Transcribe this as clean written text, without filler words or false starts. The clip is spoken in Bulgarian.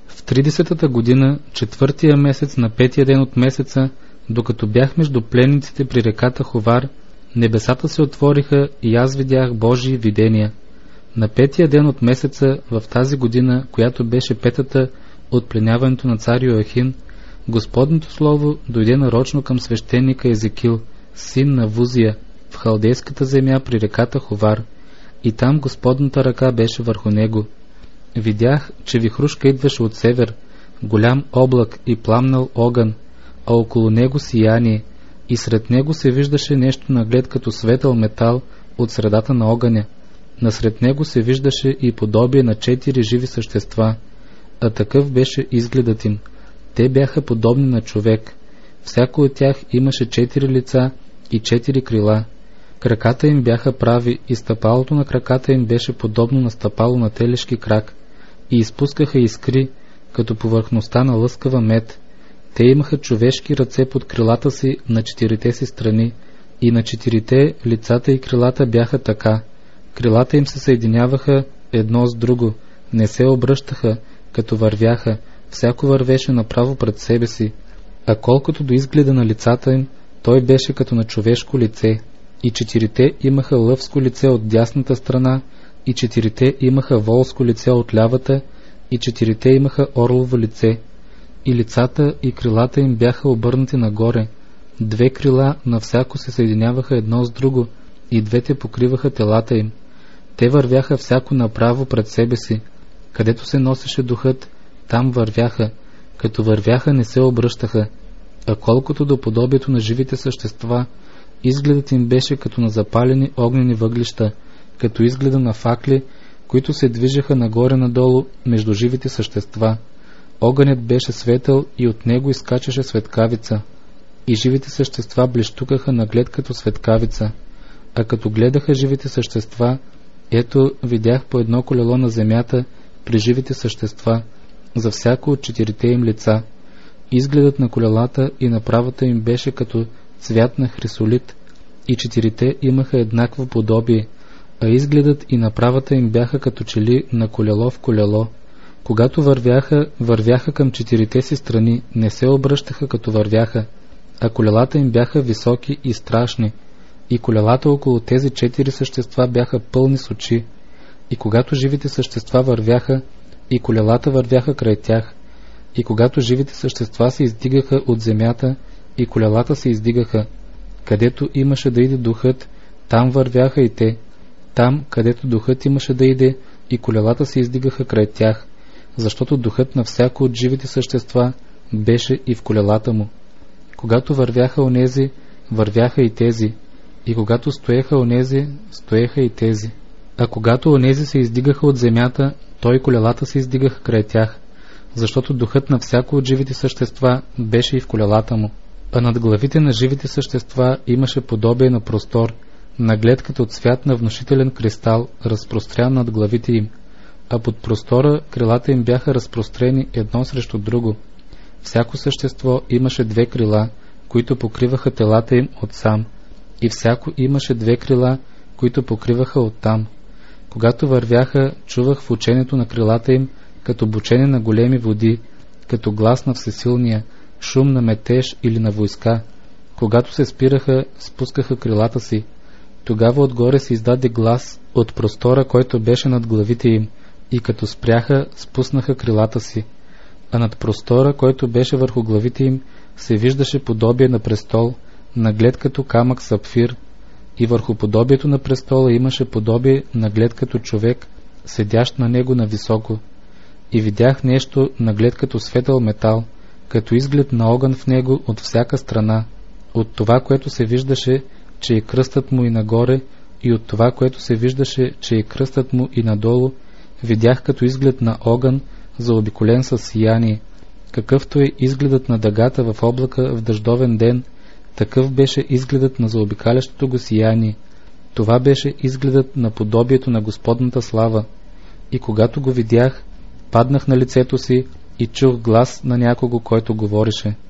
В 30-та година, 4-тия месец на 5-тия ден от месеца, докато бях между пленниците при реката Хувар, небесата се отвориха и аз видях Божии видения. На 5-тия ден от месеца, в тази година, която беше 5-та от пленяването на цар Йоахин, Господното слово дойде нарочно към свещеника Езекил, син на Вузия, в халдейската земя при реката Хувар, и там Господната ръка беше върху него. Видях, че вихрушка идваше от север, голям облак и пламнал огън, а около него сияние, и сред него се виждаше нещо наглед като светъл метал от средата на огъня. Насред него се виждаше и подобие на 4 живи същества, а такъв беше изгледът им. Те бяха подобни на човек. Всяко от тях имаше 4 лица и 4 крила. Краката им бяха прави и стъпалото на краката им беше подобно на стъпало на телешки крак, и изпускаха искри, като повърхността на лъскава мед. Те имаха човешки ръце под крилата си на 4-те си страни, и на 4-те лицата и крилата бяха така. Крилата им се съединяваха едно с друго, не се обръщаха, като вървяха, всяко вървеше направо пред себе си, а колкото до изгледа на лицата им, той беше като на човешко лице. И 4-те имаха лъвско лице от дясната страна, и 4-те имаха волско лице от лявата, и 4-те имаха орлово лице. И лицата и крилата им бяха обърнати нагоре. 2 крила на всяко се съединяваха едно с друго, и 2 покриваха телата им. Те вървяха всяко направо пред себе си. Където се носеше духът, там вървяха. Като вървяха, не се обръщаха. А колкото до подобието на живите същества, изгледът им беше като на запалени огнени въглища, като изгледа на факли, които се движеха нагоре-надолу между живите същества. Огънят беше светъл и от него изкачаше светкавица, и живите същества блещукаха наглед като светкавица. А като гледаха живите същества, ето видях по едно колело на земята при живите същества, за всяко от 4-те им лица. Изгледът на колелата и направата им беше като цвят на хрисолит, и 4-те имаха еднакво подобие, а изгледът и направата им бяха като чели на колело в колело. Когато вървяха към 4-те си страни, не се обръщаха като вървяха, а колелата им бяха високи и страшни, и колелата около тези 4 същества бяха пълни с очи. И когато живите същества вървяха, и колелата вървяха край тях, и когато живите същества се издигаха от земята, и колелата се издигаха. Където имаше да иде духът, там вървяха и те. Там, където духът имаше да иде, и колелата се издигаха край тях, защото духът на всяко от живите същества беше и в колелата му. Когато вървяха онези, вървяха и тези, и когато стоеха онези, стоеха и тези. А когато онези се издигаха от земята, той и колелата се издигаха край тях, защото духът на всяко от живите същества беше и в колелата му. А над главите на живите същества имаше подобие на простор, наглед като цвят на внушителен кристал, разпрострян над главите им, а под простора крилата им бяха разпрострени едно срещу друго. Всяко същество имаше 2 крила, които покриваха телата им отсам, и всяко имаше 2 крила, които покриваха оттам. Когато вървяха, чувах в учението на крилата им като бучене на големи води, като глас на всесилния, шум на метеж или на войска. Когато се спираха, спускаха крилата си. Тогава отгоре се издаде глас от простора, който беше над главите им, и като спряха, спуснаха крилата си. А над простора, който беше върху главите им, се виждаше подобие на престол, наглед като камък сапфир, и върху подобието на престола имаше подобие наглед като човек, седящ на него нависоко. И видях нещо наглед като светъл метал, като изглед на огън в него от всяка страна, от това, което се виждаше, че е кръстът му и нагоре, и от това, което се виждаше, че е кръстът му и надолу, видях като изглед на огън, заобиколен със сияние. Какъвто е изгледът на дъгата в облака в дъждовен ден, такъв беше изгледът на заобикалящото го сияние. Това беше изгледът на подобието на Господната слава. И когато го видях, паднах на лицето си и чух глас на някого, който говореше.